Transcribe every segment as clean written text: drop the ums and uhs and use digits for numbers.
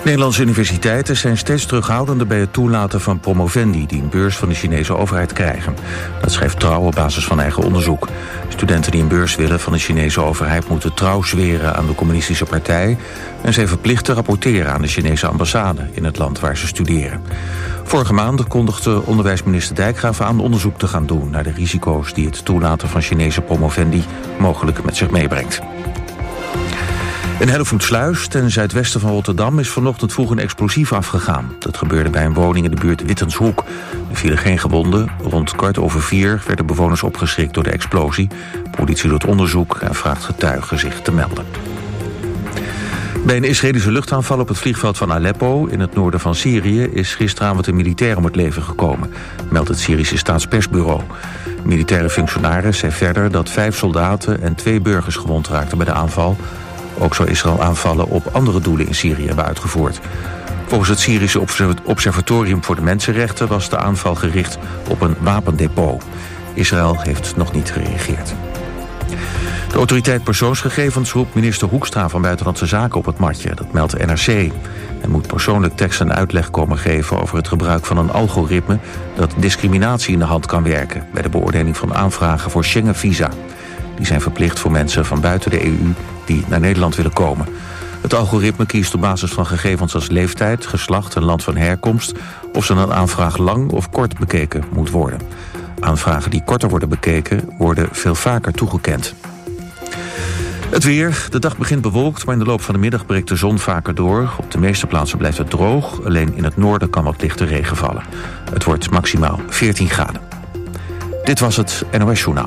Nederlandse universiteiten zijn steeds terughoudender bij het toelaten van promovendi die een beurs van de Chinese overheid krijgen. Dat schrijft Trouw op basis van eigen onderzoek. Studenten die een beurs willen van de Chinese overheid moeten trouw zweren aan de communistische partij en zijn verplicht te rapporteren aan de Chinese ambassade in het land waar ze studeren. Vorige maand kondigde onderwijsminister Dijkgraaf aan onderzoek te gaan doen naar de risico's die het toelaten van Chinese promovendi mogelijk met zich meebrengt. In Hellevoetsluis, ten zuidwesten van Rotterdam, is vanochtend vroeg een explosief afgegaan. Dat gebeurde bij een woning in de buurt Wittenshoek. Er vielen geen gewonden. Rond 4:15 werden bewoners opgeschrikt door de explosie. De politie doet onderzoek en vraagt getuigen zich te melden. Bij een Israëlische luchtaanval op het vliegveld van Aleppo in het noorden van Syrië is gisteravond een militair om het leven gekomen, meldt het Syrische staatspersbureau. De militaire functionaris zei verder dat 5 soldaten en 2 burgers gewond raakten bij de aanval. Ook zou Israël aanvallen op andere doelen in Syrië hebben uitgevoerd. Volgens het Syrische Observatorium voor de Mensenrechten was de aanval gericht op een wapendepot. Israël heeft nog niet gereageerd. De autoriteit persoonsgegevens roept minister Hoekstra van Buitenlandse Zaken op het matje. Dat meldt NRC. Hij moet persoonlijk tekst en uitleg komen geven over het gebruik van een algoritme dat discriminatie in de hand kan werken bij de beoordeling van aanvragen voor Schengen-visa. Die zijn verplicht voor mensen van buiten de EU die naar Nederland willen komen. Het algoritme kiest op basis van gegevens als leeftijd, geslacht en land van herkomst of ze een aanvraag lang of kort bekeken moet worden. Aanvragen die korter worden bekeken worden veel vaker toegekend. Het weer. De dag begint bewolkt, maar in de loop van de middag breekt de zon vaker door. Op de meeste plaatsen blijft het droog. Alleen in het noorden kan wat lichte regen vallen. Het wordt maximaal 14 graden. Dit was het NOS Journaal.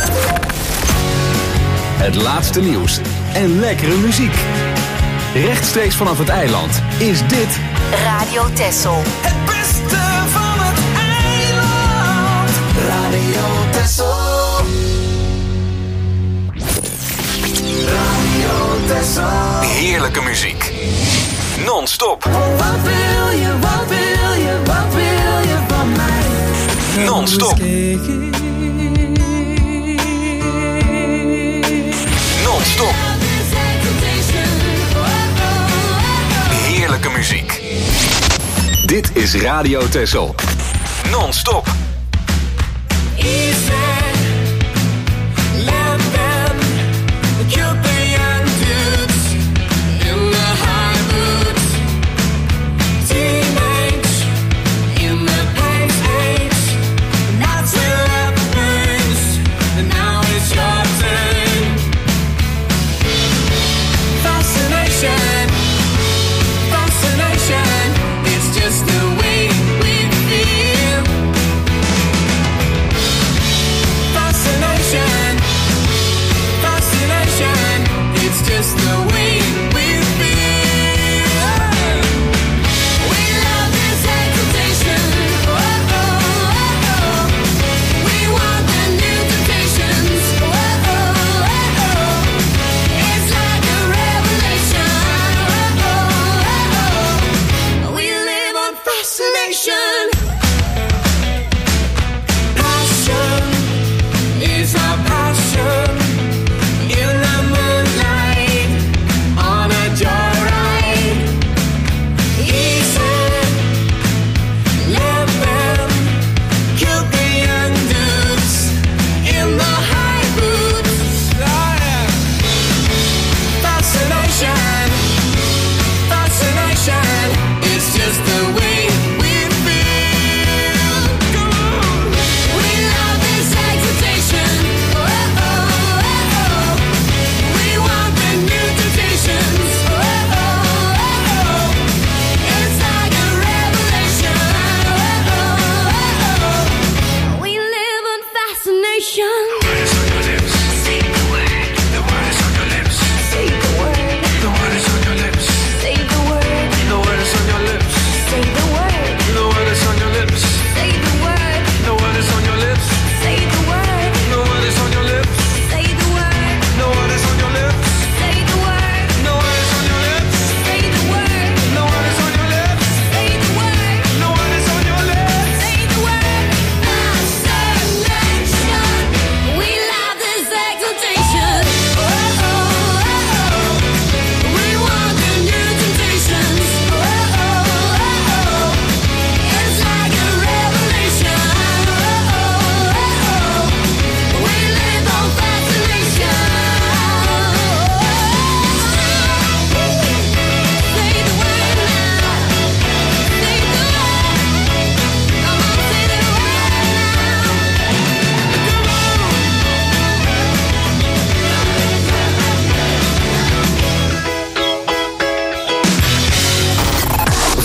Het laatste nieuws en lekkere muziek. Rechtstreeks vanaf het eiland is dit Radio Texel. Het beste van het eiland. Radio Texel. Radio Texel. heerlijke muziek. Non-stop. Wat wil je, wat wil je, wat wil je van mij? Non-stop. Non-stop. Heerlijke muziek. Dit is Radio Texel. Non-stop.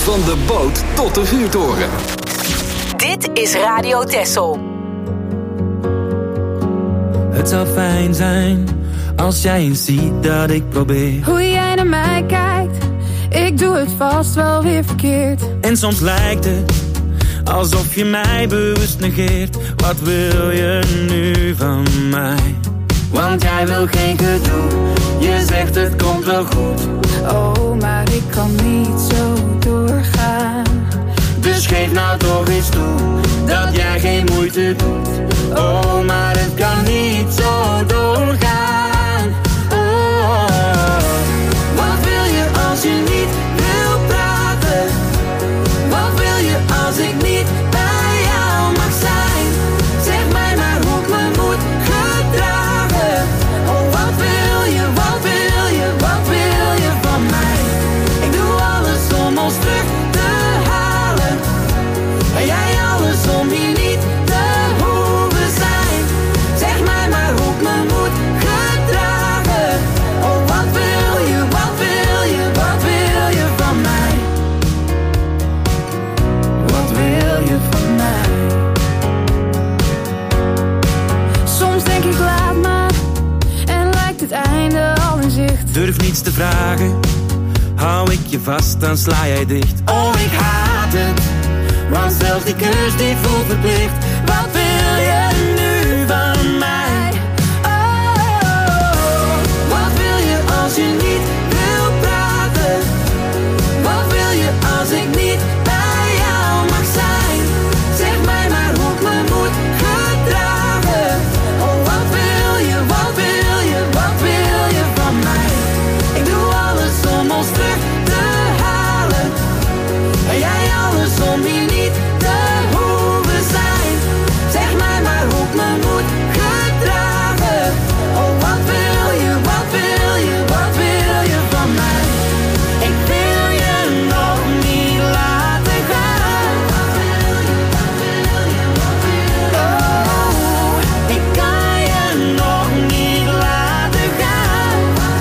Van de boot tot de vuurtoren. Dit is Radio Texel. Het zou fijn zijn als jij eens ziet dat ik probeer. Hoe jij naar mij kijkt, ik doe het vast wel weer verkeerd. En soms lijkt het alsof je mij bewust negeert. Wat wil je nu van mij? Want jij wil geen gedoe, je zegt het komt wel goed. Oh, maar ik kan niet zo doorgaan. Dus geef nou toch eens toe dat jij geen moeite doet. Oh, maar het kan niet zo doorgaan. Oh. Wat wil je als je niet wil praten? Wat wil je als ik niet bij jou mag zijn? Zeg mij maar hoe ik me moet gedragen. Oh, wat wil je, wat wil je, wat wil je van mij? Ik doe alles om ons terug te halen. En jij alles om hier niet te hoeven zijn. Zeg mij maar hoe ik me moet gedragen. Oh, wat wil je, wat wil je, wat wil je van mij? Wat wil je van mij? Soms denk ik laat maar en lijkt het einde al in zicht. Durf niets te vragen, hou ik je vast, dan sla jij dicht. Oh, ik haat het, want zelfs die kus die voelt verplicht. Wat wil je nu van mij? Oh, wat wil je als je niet wil praten? Wat wil je als ik niet bij jou mag zijn? Zeg mij maar hoe ik me moet gedragen. Oh, wat wil je, wat wil je, wat wil je van mij? Ik doe alles om ons terug te halen. En jij alles om hier niet te hoeven zijn. Zeg mij maar hoe ik me moet gedragen. Oh, wat wil je, wat wil je, wat wil je van mij? Ik wil je nog niet laten gaan. Oh, ik kan je nog niet laten gaan.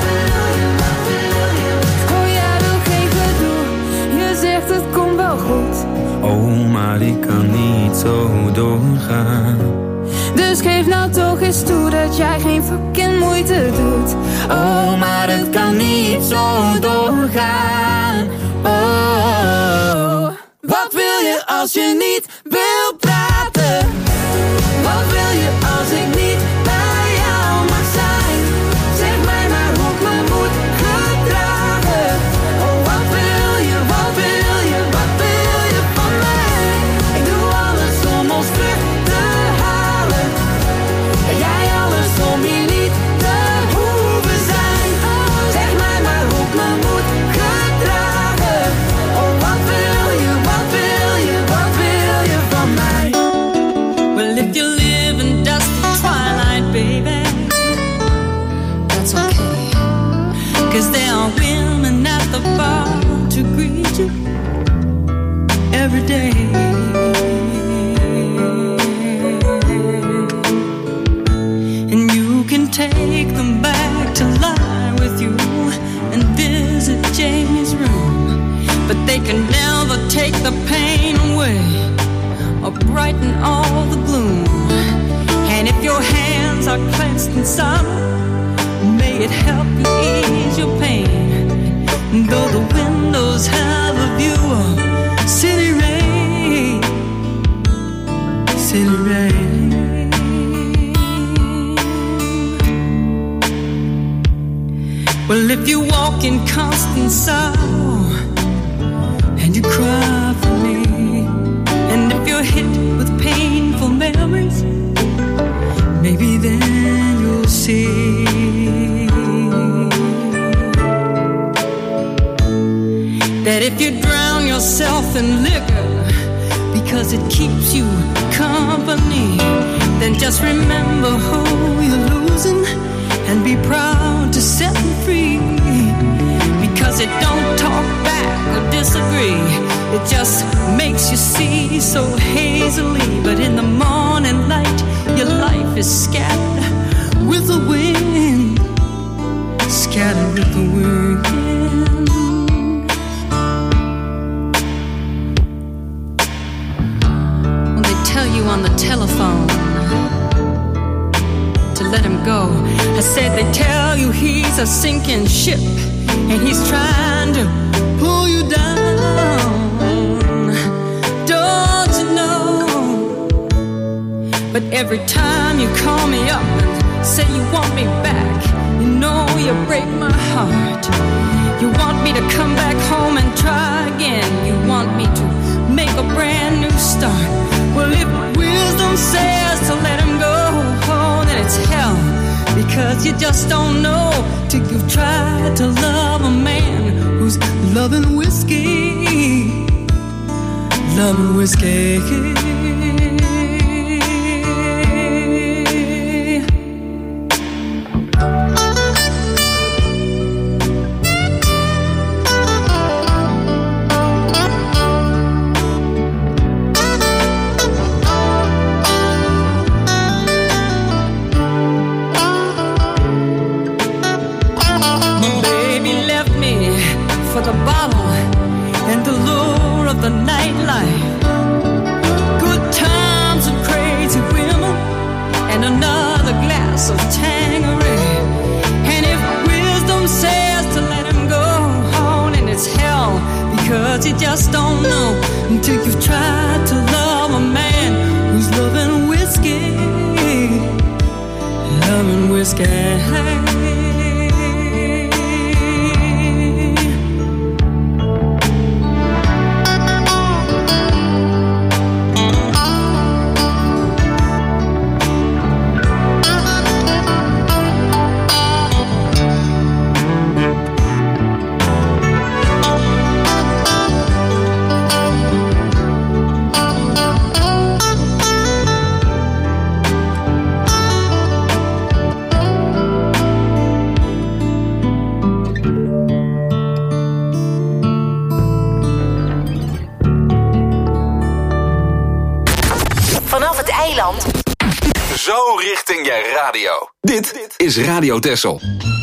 Oh, jij wil geen gedoe, je zegt het komt wel goed. Oh, maar ik kan niet zo doorgaan. Dus geef nou toch eens toe dat jij geen fucking moeite doet. Oh, maar het kan niet zo doorgaan. Oh, wat wil je als je niet wil praten? Wat wil je als ik niet bij jou mag zijn? Zeg mij maar hoe ik me moet gedragen. Oh, wat wil je, wat wil je, wat wil je van mij? Ik doe alles om ons terug te halen. En jij alles om hier niet te hoeven zijn. Zeg mij maar hoe ik me moet gedragen. Oh, wat wil je, wat wil je, wat wil je van mij? Well, if you live in dusty twilight, baby, That's okay. 'cause there are women at the bar to greet you every day. And you can take them back to lie with you and visit Jamie's room, but they can never take the pain away or brighten all the gloom. And if your hands are clenched in sorrow, may it help you ease your pain. Though the windows have a view of city rain, city rain. Well, if you walk in constant sorrow and you cry for me, and if you're hit with painful memories, maybe then you'll see that if you drown yourself in liquor because it keeps you company, then just remember who you're losing and be proud to set them free. Because it don't talk back or disagree, it just makes you see so hazily. But in the morning light, your life is scattered with the wind, scattered with the wind. a sinking ship, and he's trying to pull you down. Don't you know? But every time you call me up and say you want me back, you know you break my heart. You want me to come back home and try again. You want me to make a brand new start. Well, if wisdom says to let him go, oh, then it's hell. Because you just don't know till you've tried to love a man who's loving whiskey. Loving whiskey. The bottle and the lure of the nightlife, good times and crazy women, and another glass of Tanqueray. And if wisdom says to let him go on, and it's hell, because you just don't know until you've tried to love a man who's loving whiskey, loving whiskey. Zo richting je radio. Dit is Radio Texel.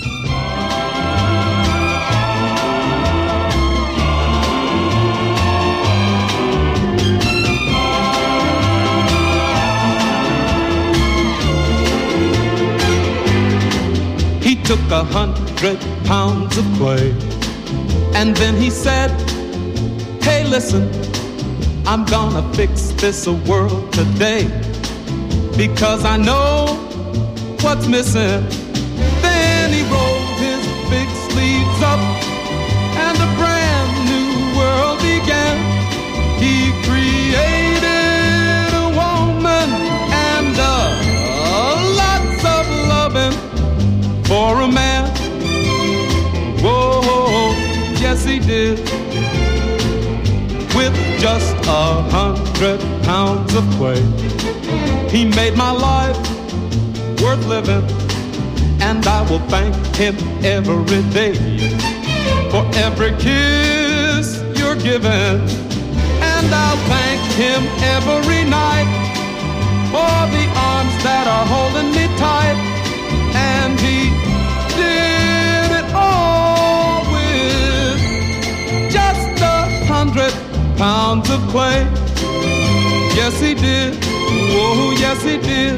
He took 100 pounds of clay, and then he said, hey, listen, I'm gonna fix this world today, because I know what's missing. Then he rolled his big sleeves up, and a brand new world began. He created a woman and lots of loving for a man. Whoa, yes he did. With just 100 pounds of clay, he made my life worth living, and I will thank him every day for every kiss you're giving. And I'll thank him every night for the arms that are holding me tight. And he did it all with just 100 pounds of clay. Yes, he did. Oh, yes, he did.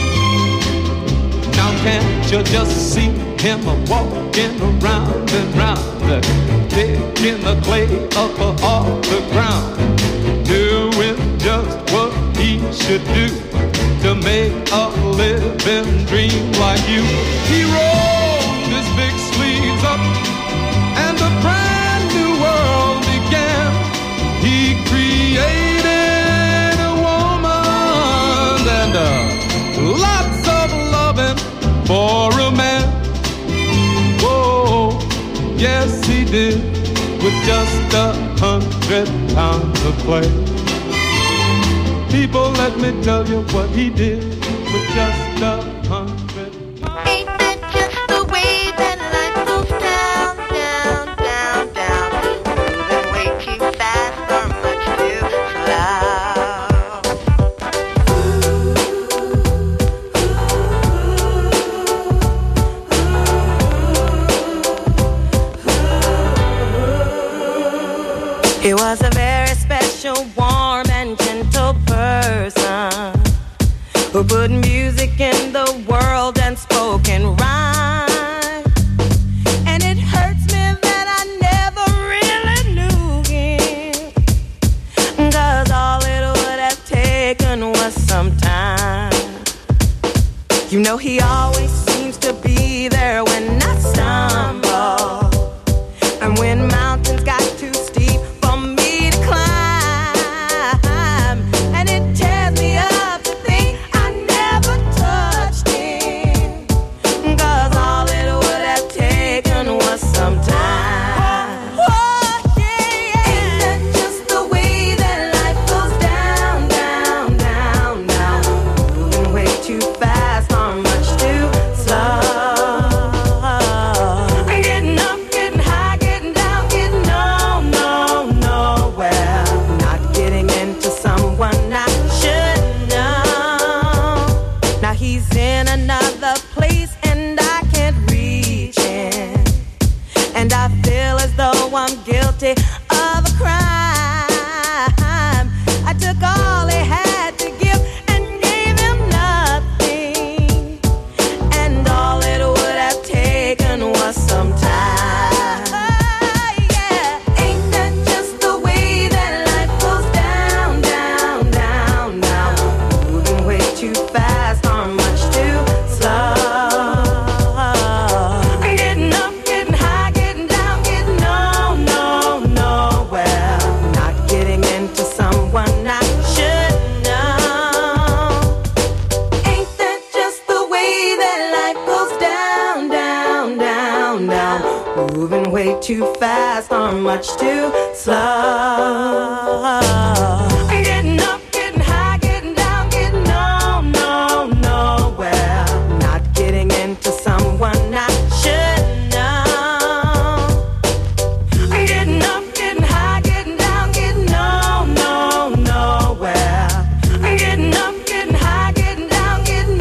Now can't you just see him walking around and round, picking the clay up off the ground, doing just what he should do to make a living dream like you. He rolled his big sleeves up, and a brand new world began. He created a woman and lots of loving for a man. Whoa, yes he did, with just 100 pounds of clay. People, let me tell you what he did with just 100. Ain't that just the way that life goes down, down, down, down? Moving way too fast or much too slow. It was a very special, warm and gentle person who put music in the world and spoke in rhyme. know he always seems to be there when I stumble, and when mountains got too steep for me to climb, and it tears me up to think I never touched him, 'cause all it would have taken was some time. I'm guilty of a crime. I took all he had to give and gave him nothing, and all it would have taken was some time. Yeah, ain't that just the way that life goes down, down, down, down, moving way too fast or much too slow. Moving way too fast or much too slow. Getting up, getting high, getting down, getting nowhere. Not getting into someone I should know. Getting up, getting high, getting down, getting nowhere. Getting up, getting high, getting down, getting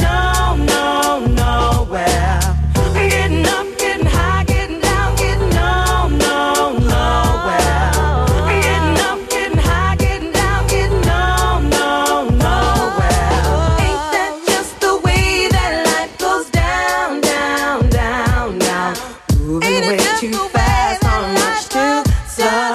nowhere. Getting up, getting high, getting down, getting nowhere. Getting up, getting high, getting down, getting nowhere. Ain't that just the way that life goes down, down, down, down? Moving way too fast or much too slow.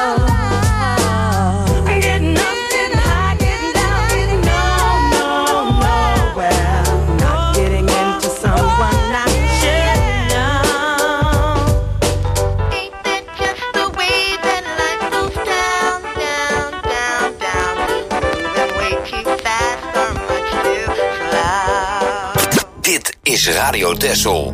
Getting up, getting high, getting down, getting nowhere. Not getting into someone I should know. Ain't that just the way that life goes down, down, down, down? Moving way too fast or much too slow. Dit is Radio Texel.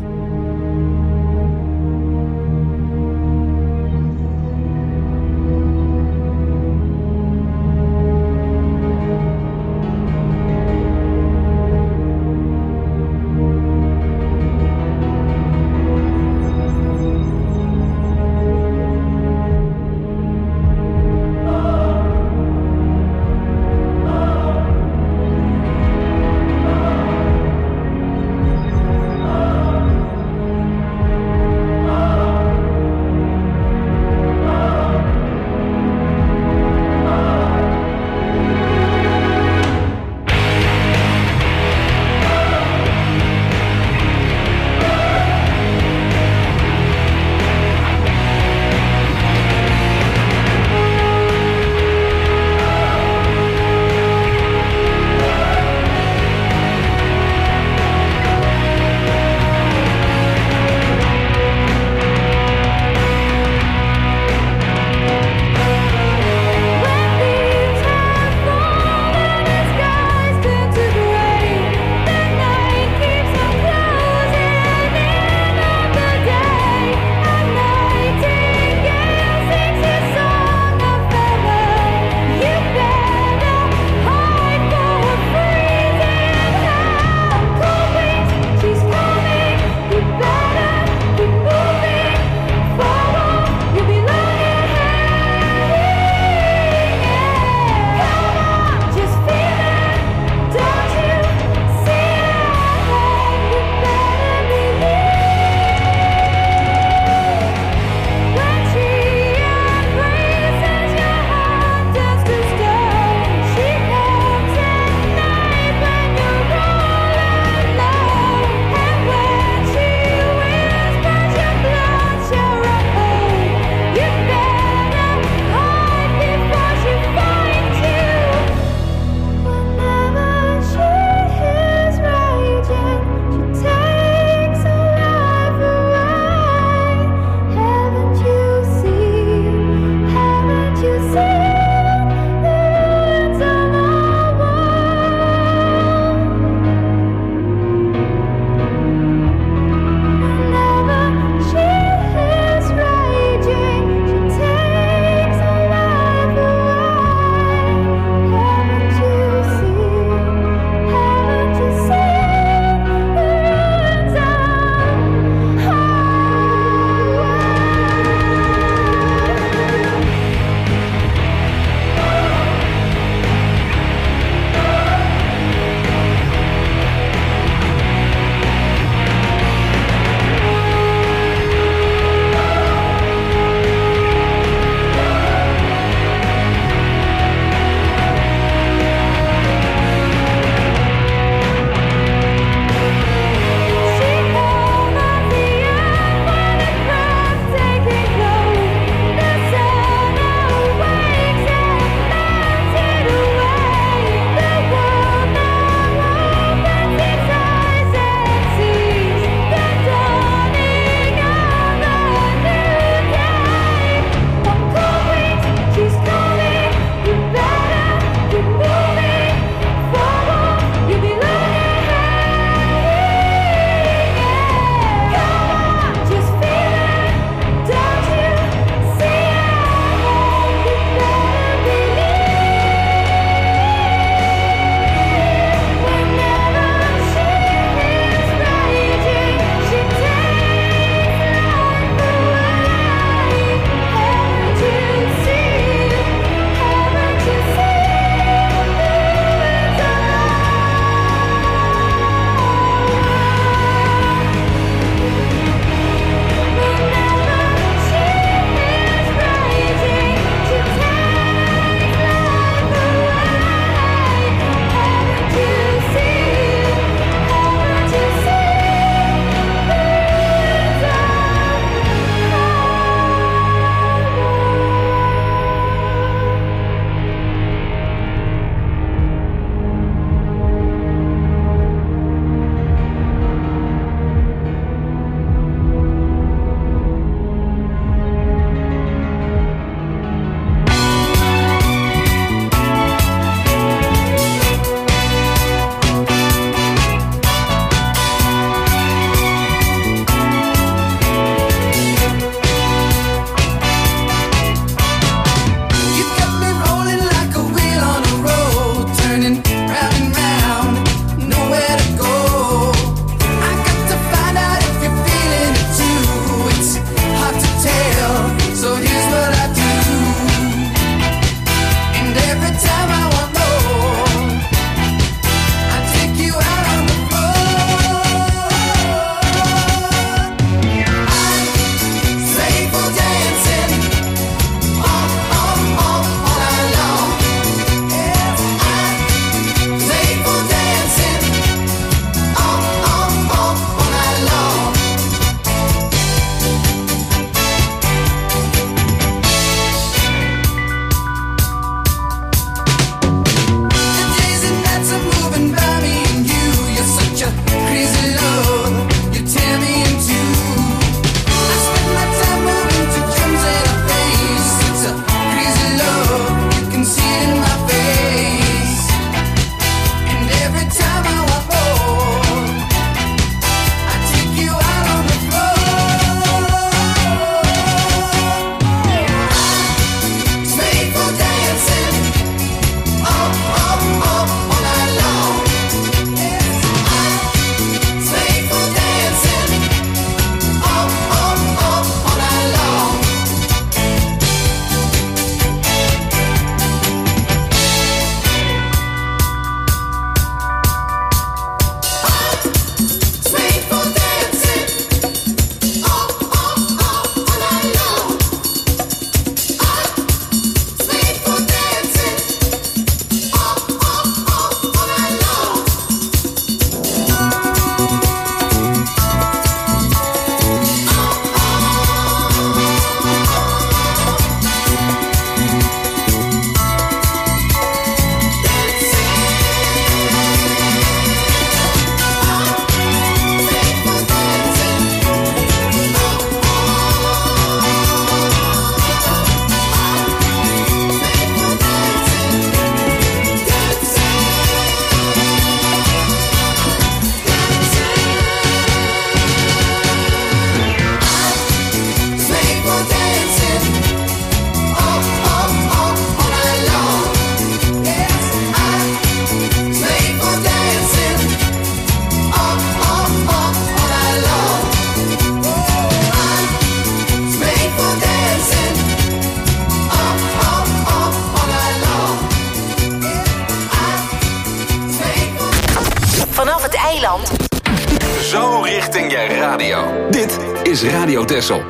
eiland. Zo richting je radio. Dit is Radio Texel.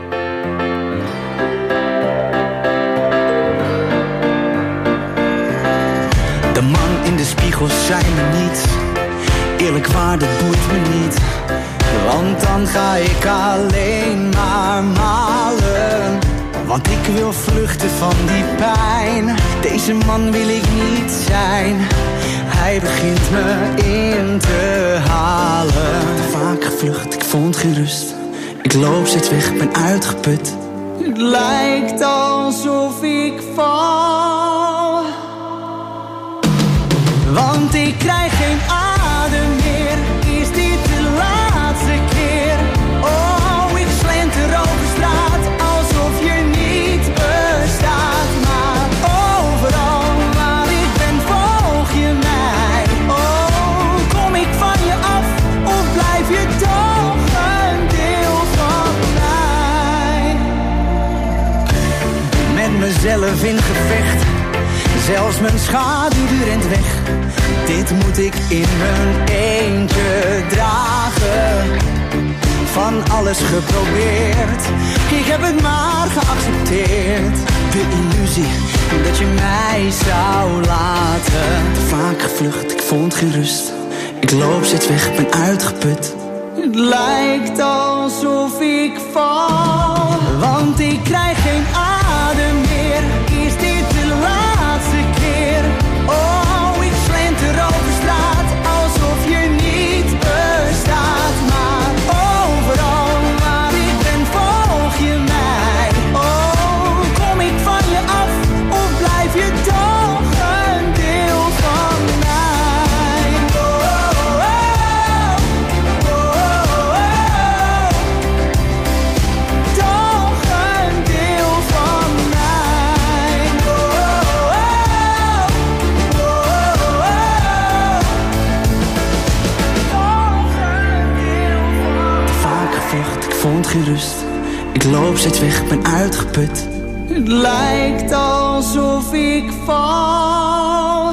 De man in de spiegel zei me niet, eerlijk waar, dat boeit me niet. Want dan ga ik alleen maar malen. Want ik wil vluchten van die pijn. Deze man wil ik niet zijn. Hij begint me in te halen. Te vaak gevlucht, ik vond geen rust. Ik loop steeds weg, ben uitgeput. Het lijkt alsof ik val. Want ik krijg geen adem meer. Is dit de laatste keer? Oh, ik slenter over straat alsof je niet bestaat. Maar overal waar ik ben volg je mij. Oh, kom ik van je af of blijf je toch een deel van mij? Met mezelf in gevecht. Zelfs mijn schaduw die rent weg. Dit moet ik in mijn eentje dragen. Van alles geprobeerd. Ik heb het maar geaccepteerd. De illusie dat je mij zou laten. Te vaak gevlucht, ik vond geen rust. Ik loop steeds weg, ben uitgeput. Het lijkt alsof ik val. Want ik krijg geen adem meer. Is dit de laatste keer? Oh, ik slenter over straat alsof je niet bestaat. Maar overal waar ik ben volg je mij. Oh, kom ik van je af of blijf je toch een deel van mij? Oh, oh, oh, oh, oh. Toch een deel van mij. Oh, oh, oh, oh, oh. Toch een deel van mij. Te vaak gevlucht, ik vond geen rust. Ik loop steeds weg, ben uitgeput. Het lijkt alsof ik val.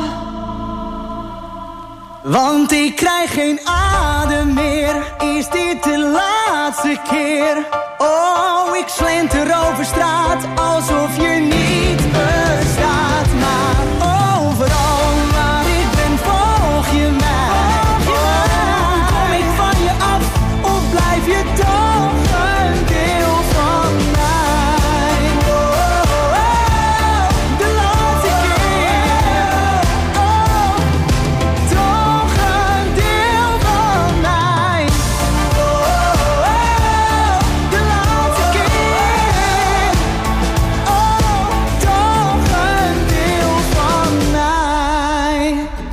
Want ik krijg geen adem meer. Is dit de laatste keer? Oh, ik slenter over straat alsof je niet bestaat. Maar overal waar ik ben volg je mij. Oh, kom ik van je af of blijf je toch een deel van mij? Oh, oh, oh, de laatste keer. Oh, toch een deel van mij. Oh, oh, oh, de laatste keer. Oh, toch een deel van mij.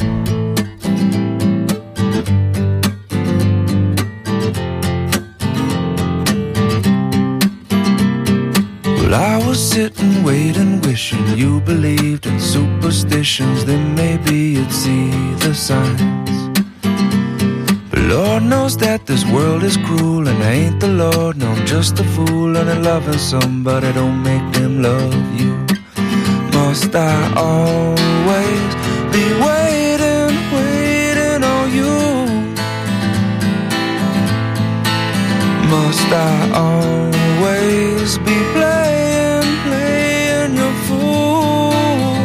Well, I was sitting, waiting, wishing you believed in superstitions. Then maybe you'd see the signs. But Lord knows that this world is cruel, and I ain't the Lord, no, I'm just a fool. And I'm loving somebody, don't make them love you. Must I always be waiting, waiting on you? Must I always be playing, playing your fool?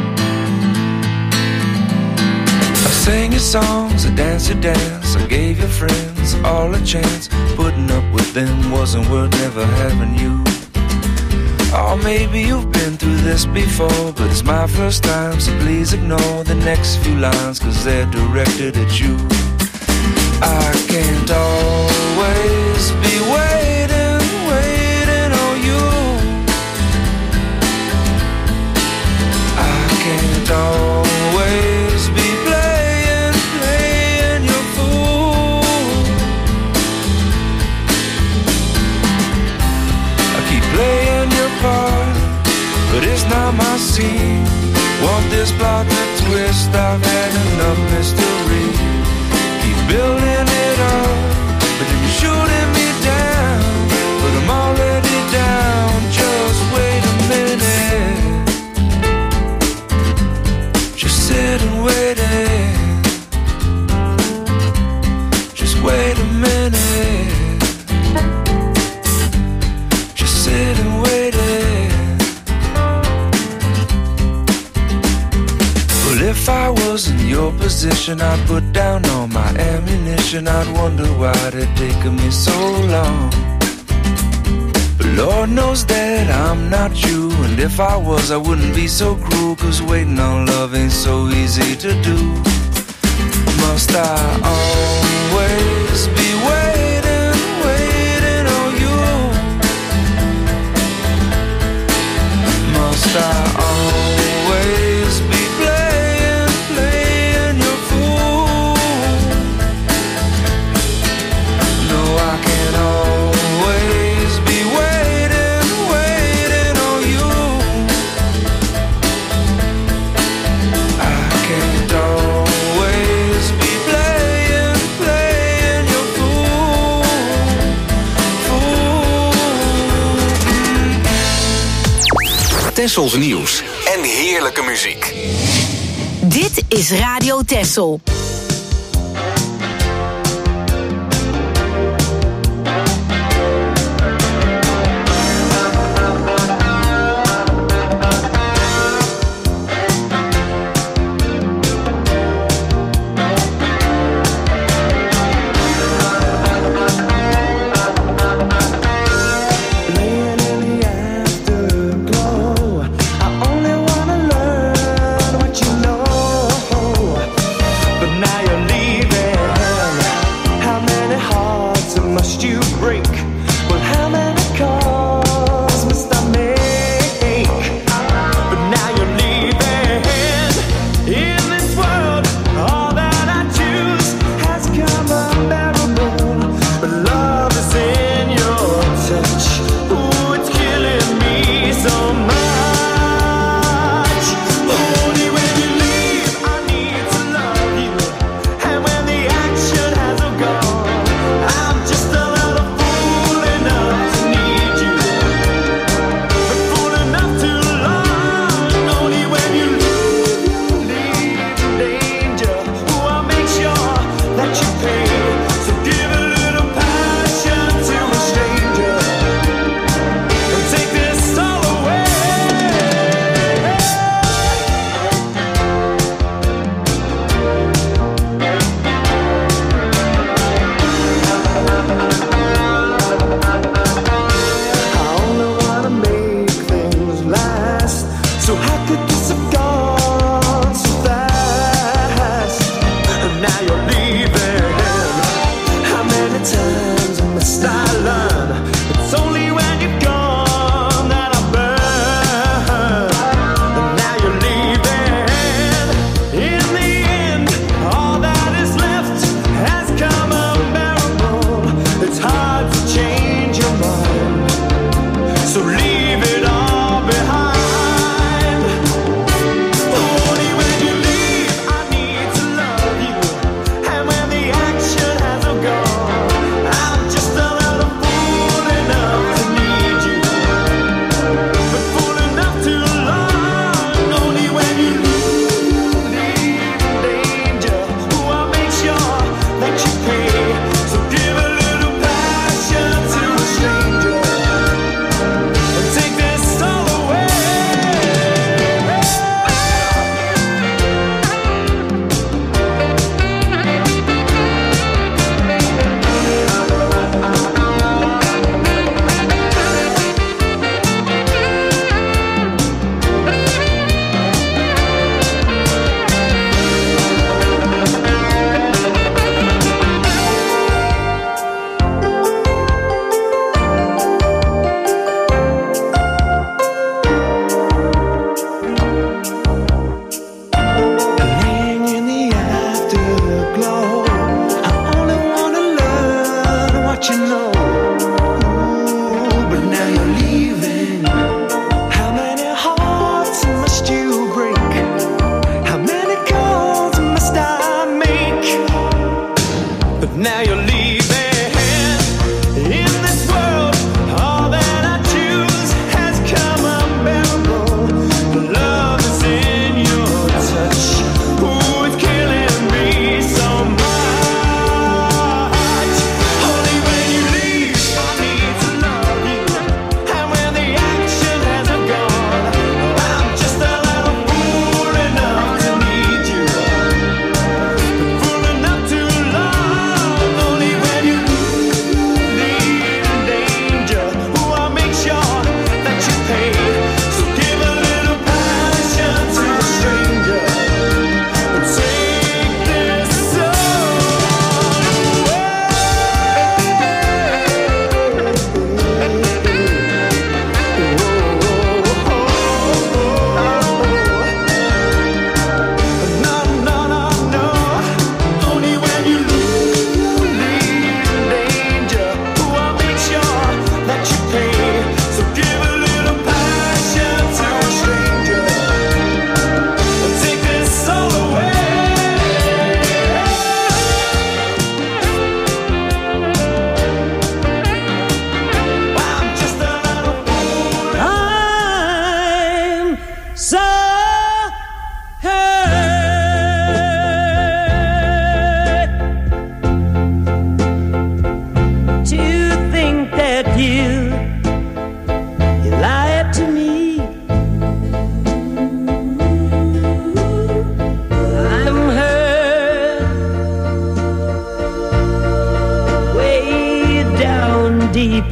I sang your songs, I danced your dance, I gave your friends all a chance. Putting up with them wasn't worth never having you. Oh, maybe you've been through this before, but it's my first time, so please ignore the next few lines, 'cause they're directed at you. I can't always be waiting, waiting on you. I can't always be playing, playing your fool. I keep playing your part, but it's not my scene. Want this plot to twist, I've had enough mystery. Building it up, but then you're shooting me down. But I'm already down, just wait a minute. Just sit and wait it. If I was in your position, I'd put down all my ammunition. I'd wonder why it taken me so long. But Lord knows that I'm not you, and if I was, I wouldn't be so cruel, 'cause waiting on love ain't so easy to do. Must I always be waiting, waiting on you? Must I always be playing, playing your fool? No, I can't always be waiting, waiting on you. I can't always be playing, playing your fool, fool. Tessels nieuws en heerlijke muziek. Dit is Radio Tessel. But now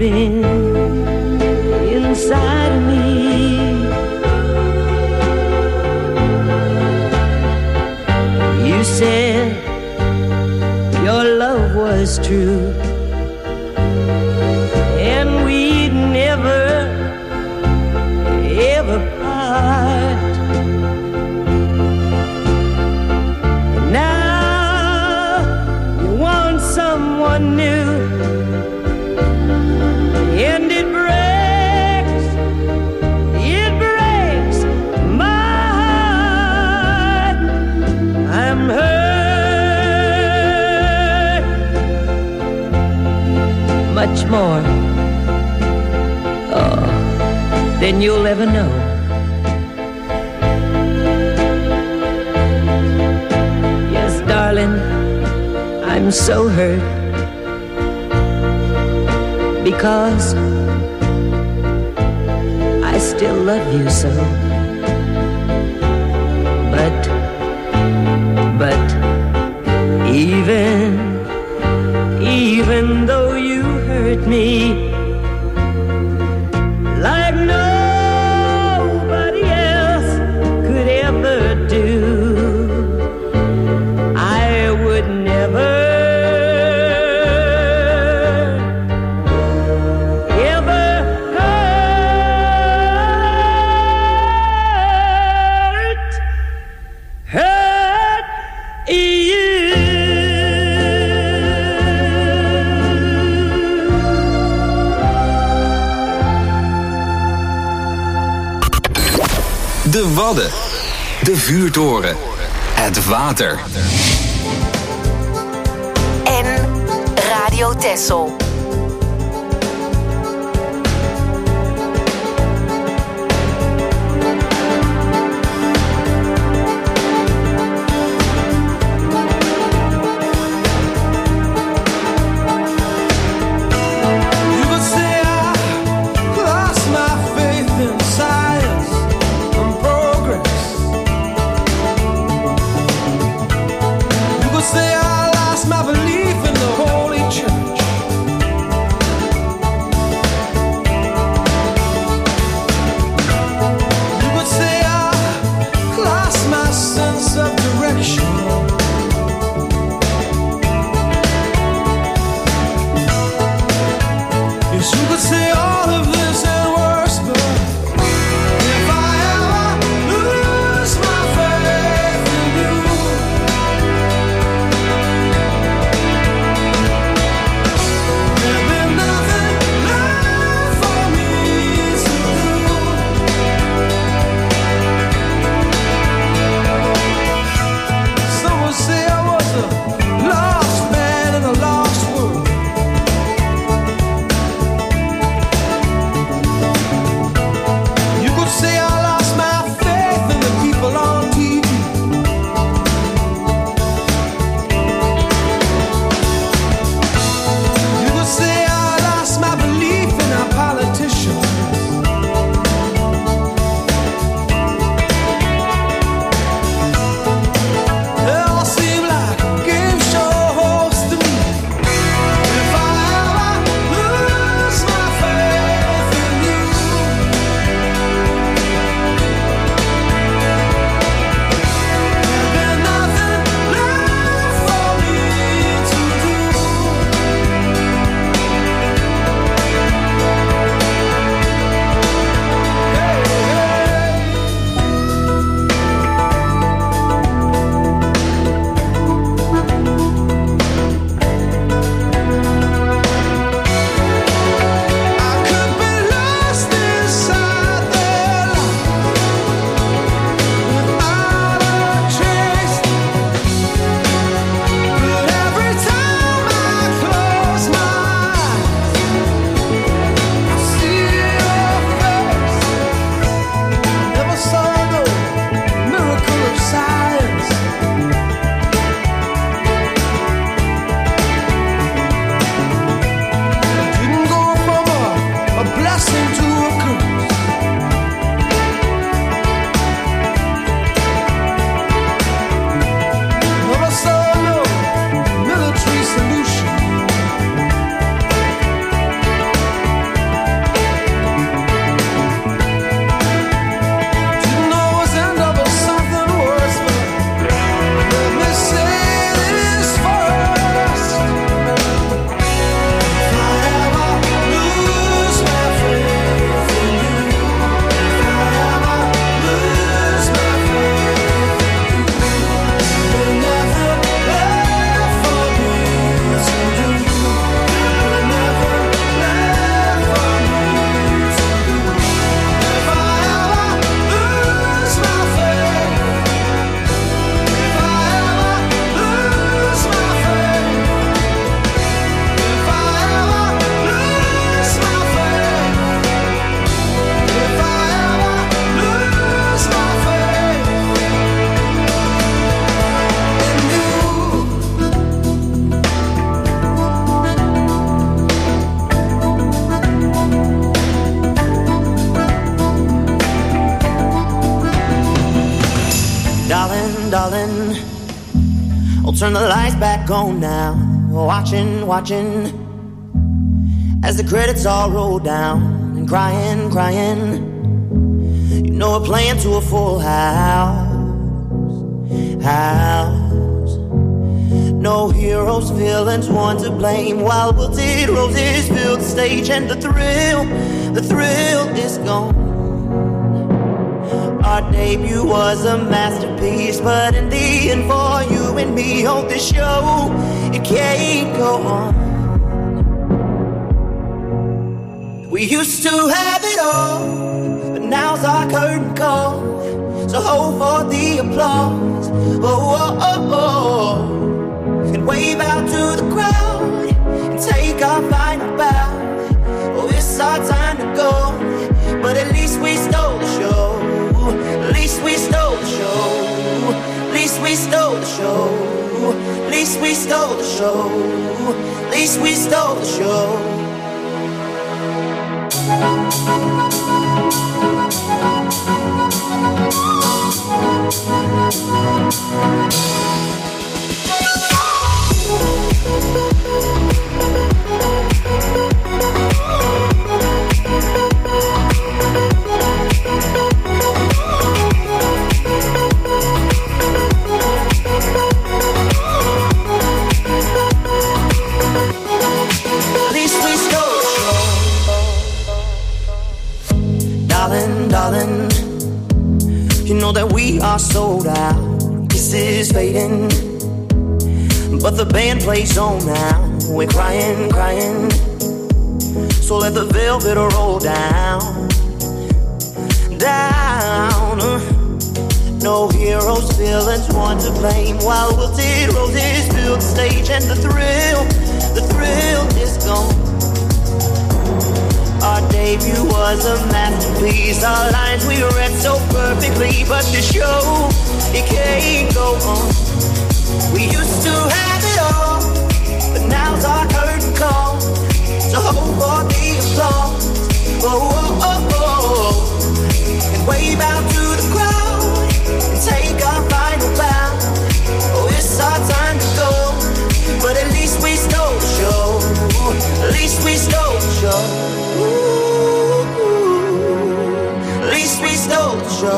sleeping inside of me. You said your love was true, and we'd never, ever part. Now you want someone new, and it breaks my heart. I'm hurt much more than you'll ever know. Yes, darling, I'm so hurt because I still love you so. But even though you hurt me like nobody else could ever do, I would never ever hurt you. De Wadden, de vuurtoren, het water. En Radio Texel. darling, I'll turn the lights back on now. Watching as the credits all roll down, and crying. You know we're playing to a full house. No heroes, villains, one to blame. While wilted roses fill the stage, and the thrill is gone. Our debut was a masterpiece, but in the end, for you and me on this show, it can't go on. We used to have it all, but now's our curtain call. So hold for the applause, and wave out to the crowd, and take our final bow. Oh, it's our time to go, but at least we stole the show. At least we stole the show. At least we stole the show. At least we stole the show. At least we stole the show. Darling, you know that we are sold out. This is fading, but the band plays on now. We're crying. So let the velvet roll down. No heroes, villains, one to blame. While wilted roses fill the stage, and the thrill is gone. Our debut was a masterpiece. Our lines we read so perfectly, but the show, it can't go on. We used to have it all, but now's our curtain call. So hold for the applause, and wave out to the crowd, and take our final bow. Oh, it's our time to go, but at least we stole the show. At least we stole the show. At least we stole the show.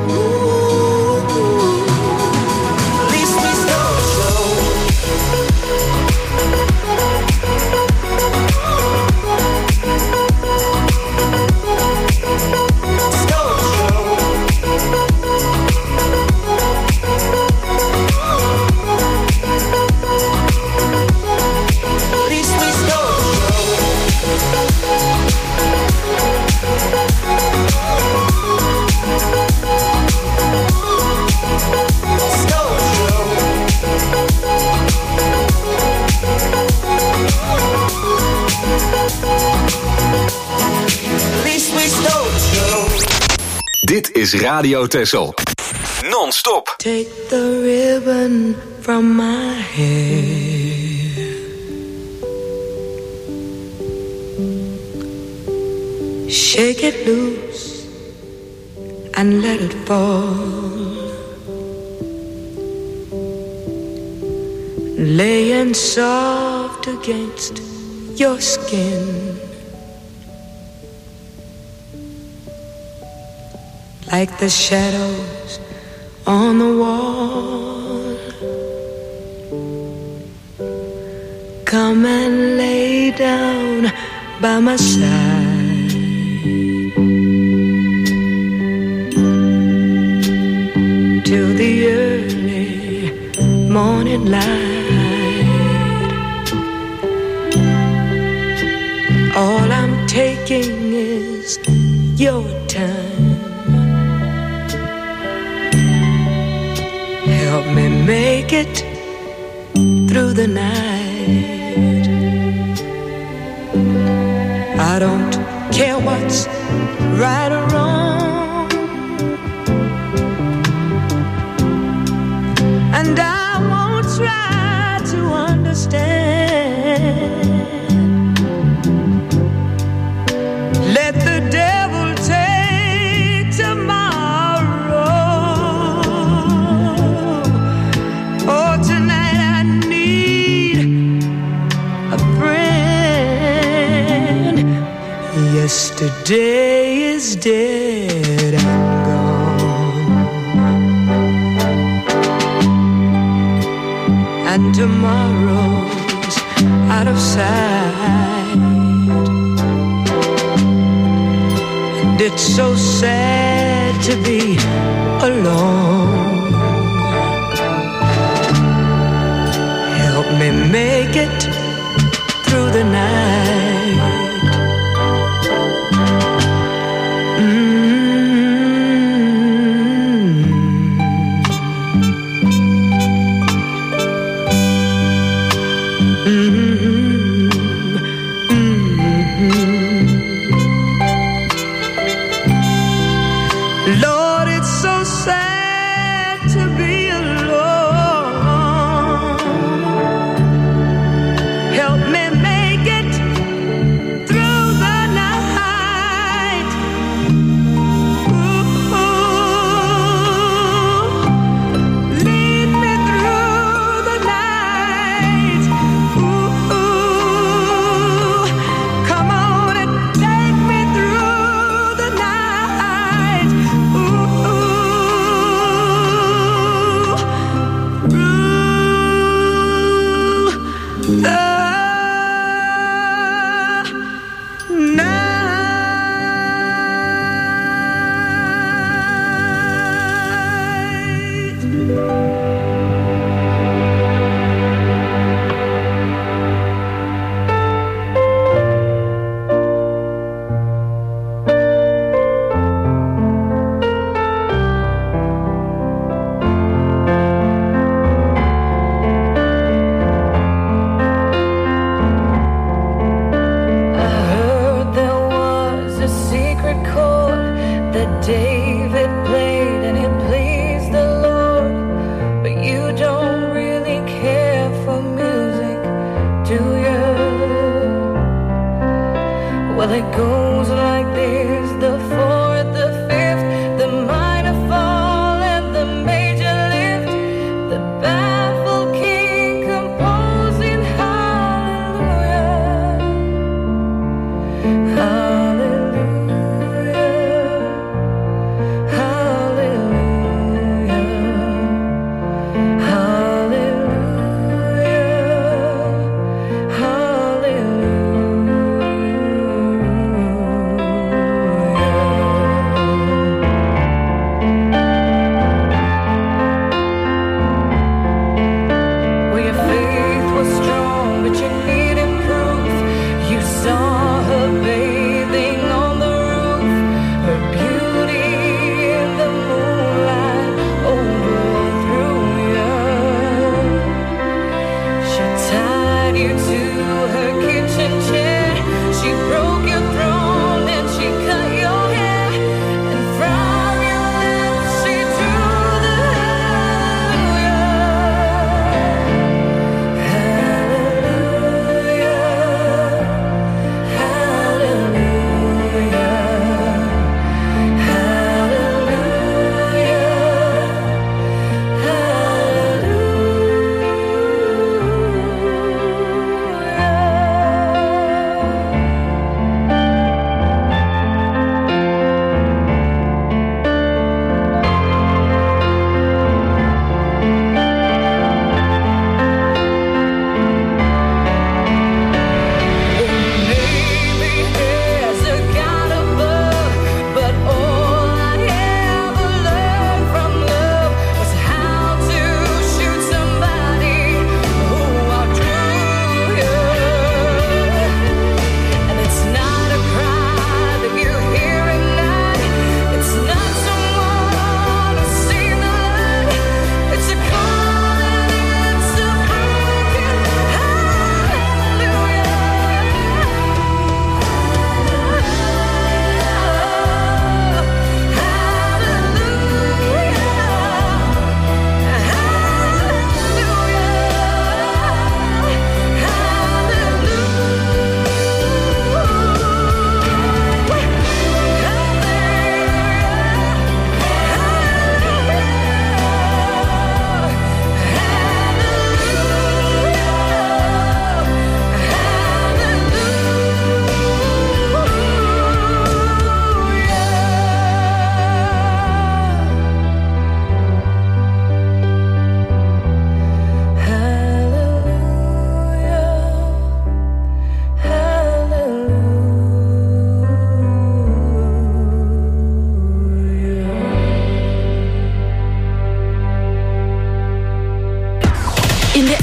At least we stole the show. Stole the show. At least we stole the show. Dit is Radio Texel. Non-stop. Take the ribbon from my hair. Shake it loose and let it fall. Laying soft against your skin. Like the shadows on the wall. Come and lay down by my side. Till the early morning light. All I'm taking is your time. Help me make it through the night. I don't care what's right or wrong, and I won't try to understand. Let the devil take tomorrow. day is dead and gone, and tomorrow's out of sight, and it's so sad to be alone. Help me make it through the night. Lord, it's so sad to be alone.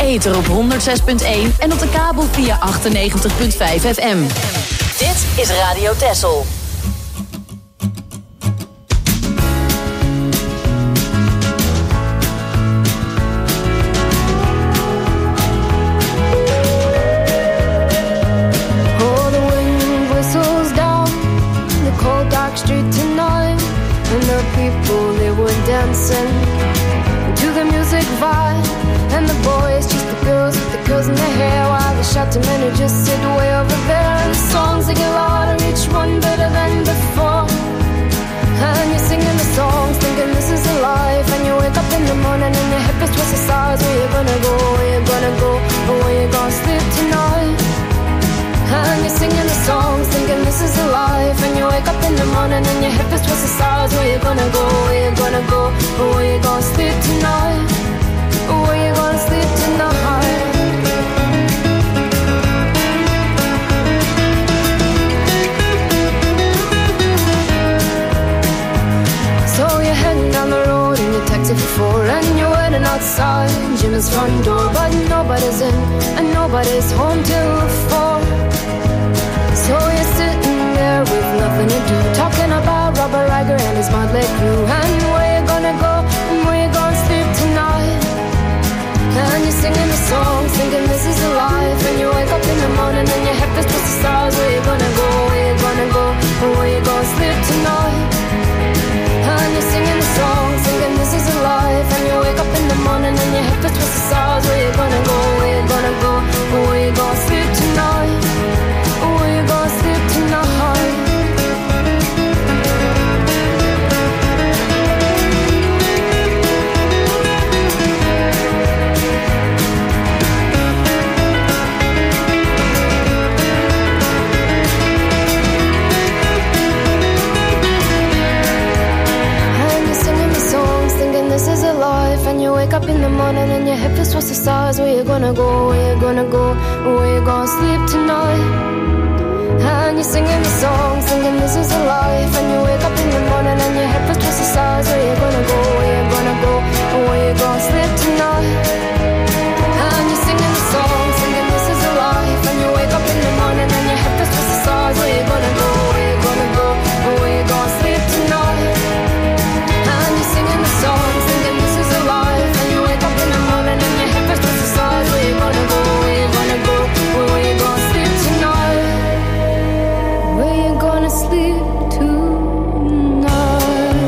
ether op 106.1 en op de kabel via 98.5 FM. Dit is Radio Texel. Street tonight, and the people they were dancing to the music vibe, and the boys just the girls with the curls in their hair, while the shouting men who just sit way over there. And the songs they get louder, each one better than before. And you're singing the songs, thinking this is a life. And you wake up in the morning and your hip is twisted sides. Where you gonna go? Where you gonna go? Or where you gonna sleep tonight? And you're singing the songs, thinking this is a life. And you wake up in the morning and your hip is twisted sides. Where you gonna go? Where you gonna go? Or where you gonna sleep tonight? Or where you gonna sleep tonight? So you're heading down the road in your taxi for 4, and you're waiting outside Jim's front door, but nobody's in and nobody's home till 4. So you're sitting there with nothing to do, talking about Robert Riger and his motley crew, and where you gonna go and where you gonna sleep tonight. And you're singing the songs, thinking this is a life. And you wake up in the morning and your head is twisted stars. Where you gonna go, where you gonna go, or where you gonna sleep tonight. And you're singing the songs, thinking this is a life. And you wake up in the morning and your head is twisted stars. Where you gonna go, where you gonna go, or where you gonna sleep tonight. Where you gonna sleep tonight? And you're singing the songs, thinking this is a life. And you wake up in the morning and your hip is towards the stars. Where you gonna go? Where you gonna go? Where you gonna sleep tonight? And you're singing the songs, thinking this is a life. And you wake up in the morning and your head is twisted sides. Where you gonna go? Where you gonna go? Or where you gonna sleep tonight? And you're singing the songs, thinking this is a life. And you wake up in the morning and your head is twisted sides. Where you gonna go? Where you gonna go? Or where you gonna sleep tonight? And you're singing the songs, thinking this is a life. And you wake up in the morning and your head is twisted sides. Where you gonna go? Where you gonna go? Or where you gonna sleep tonight? Where you gonna sleep tonight?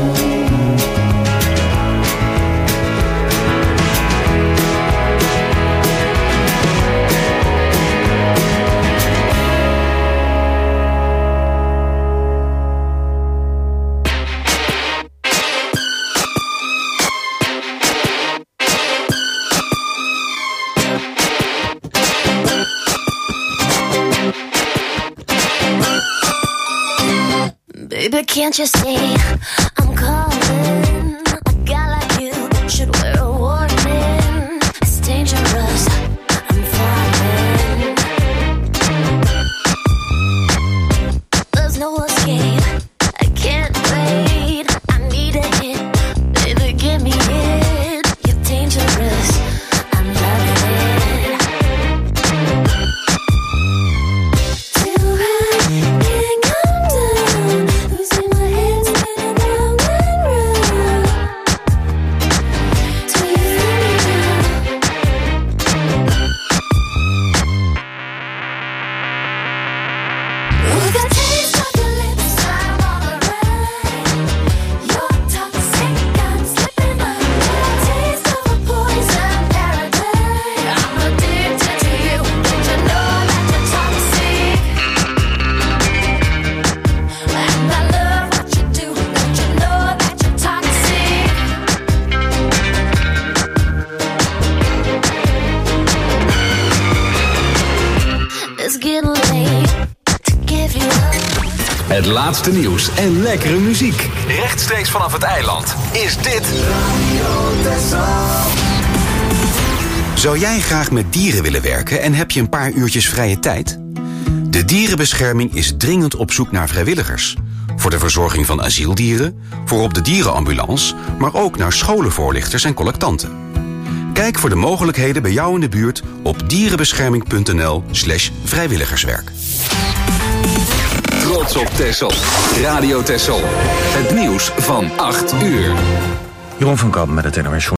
Baby, can't you see I'm calling? A guy like you should wear a warning. It's dangerous, I'm falling. There's no escape, I can't wait. I need a hit, baby, give me it. You're dangerous, I'm loving it. Till I can't come down, losing my head, spinning round and round. Till you feel me now. With a taste of your lips, I'm on a ride. You're toxic, I'm slipping away. Taste of a poison paradise. I'm addicted to you. Don't you know that you're toxic? And I love what you do. Don't you know that you're toxic? It's getting late to give you up. Het laatste nieuws en lekkere muziek. Rechtstreeks vanaf het eiland is dit Zou jij graag met dieren willen werken en heb je een paar uurtjes vrije tijd? De dierenbescherming is dringend op zoek naar vrijwilligers. Voor de verzorging van asieldieren, voor op de dierenambulance, maar ook naar scholenvoorlichters en collectanten. Kijk Kijk voor de mogelijkheden bij jou in de buurt op dierenbescherming.nl/vrijwilligerswerk. Trots op Texel. Radio Texel. Het nieuws van 8 uur. Jeroen van Kamp met het NOS.